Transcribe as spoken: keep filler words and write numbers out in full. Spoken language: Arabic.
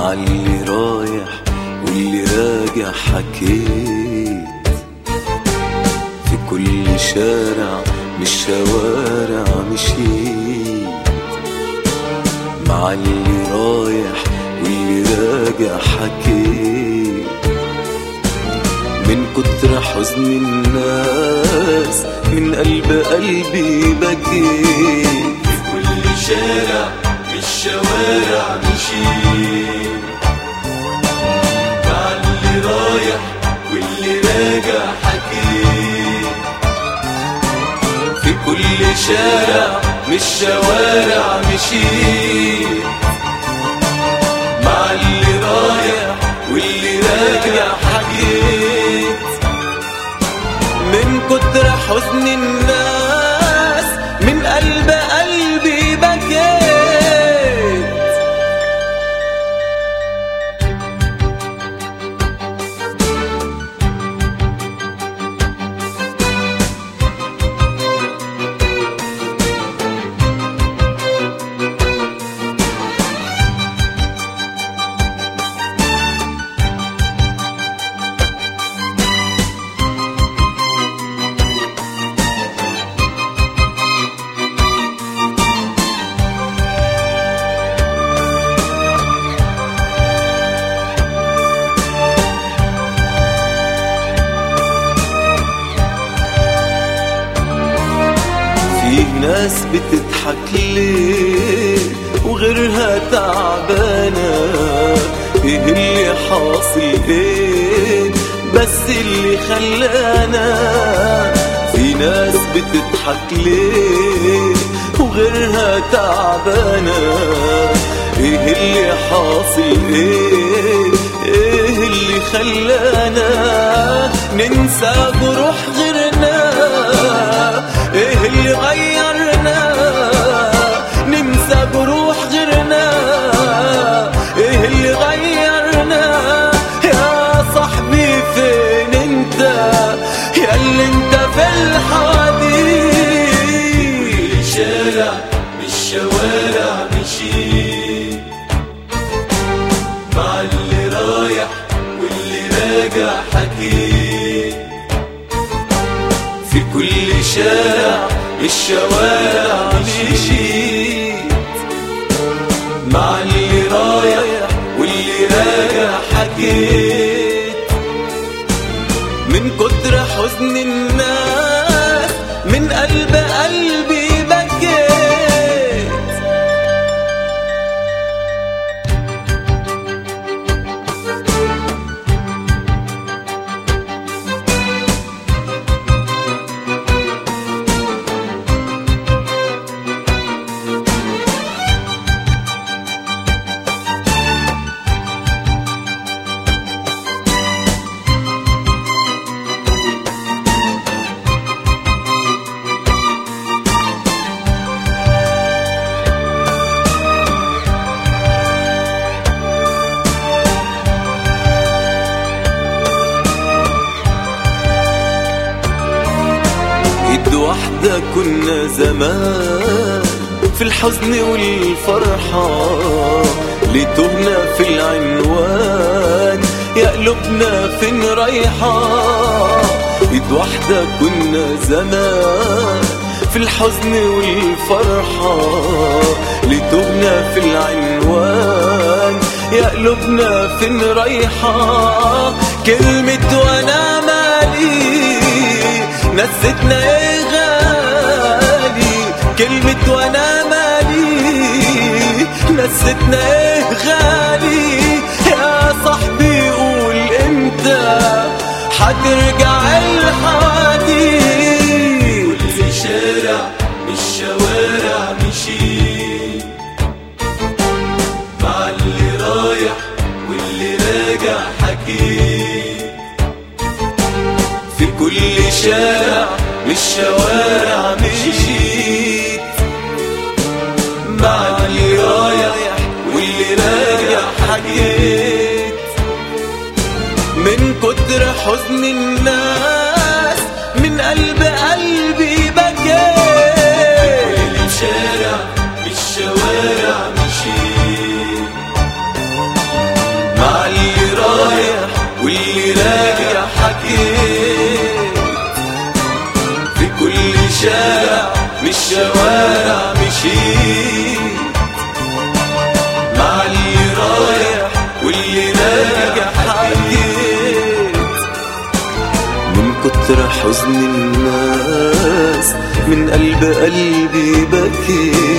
مع اللي رايح واللي راجع حكيت في كل شارع من الشوارع مشيت، مع اللي رايح واللي راجع حكيت من كتر حزن الناس من قلب قلبي بكيت. في كل شارع من الشوارع مشيت، مع اللي رايح واللي راجع حكيت. في كل شارع من الشوارع مشيت، مع اللي رايح واللي راجع حكيت من كتر حزن الناس من قلب قلبي بكيت. في ناس بتضحك ليه وغيرها تعبانة، ايه اللي حاصل ايه بس اللي خلانا. في ناس بتضحك ليه وغيرها تعبانة، ايه اللي حاصل ايه ايه اللي خلانا ننسى جروح غيرنا. ايه اللي غيرنا ننسى جروح غيرنا، ايه اللي غيرنا يا صاحبي فين انت يا اللي انت في الحواديت. كل شارع من الشوارع مشيت، مع اللي رايح واللي راجع حكيت. في كل شارع الشوارع مشيت، مع اللي رايح واللي راجع حكيت من كتر حزن الناس من قلب قلبي بكيت. ايد واحدة كنا زمان في الحزن والفرحة، لتهنا في العنوان يا قلوبنا فين رايحة. ايد واحدة كنا زمان في الحزن والفرحة، لتهنا في العنوان يا قلوبنا فين رايحة. كلمة وانا مالي نستنا ايه غالي، كلمة وانا مالي نستنا ايه غالي. يا صاحبي قول امتى حترجع الحواديت. كل شارع من الشوارع مشيت، مع اللي رايح واللي راجع حكيت. في كل شارع من الشوارع مشيت، مع اللي رايح واللي راجع حكيت من كتر حزن الناس من قلب قلبي بكيت. كل شارع من الشوارع مشيت، واللي راجع حكيت، في كل شارع من الشوارع مشيت، مع اللي رايح واللي راجع حكيت، من كتر حزن الناس من قلب قلبي بكيت.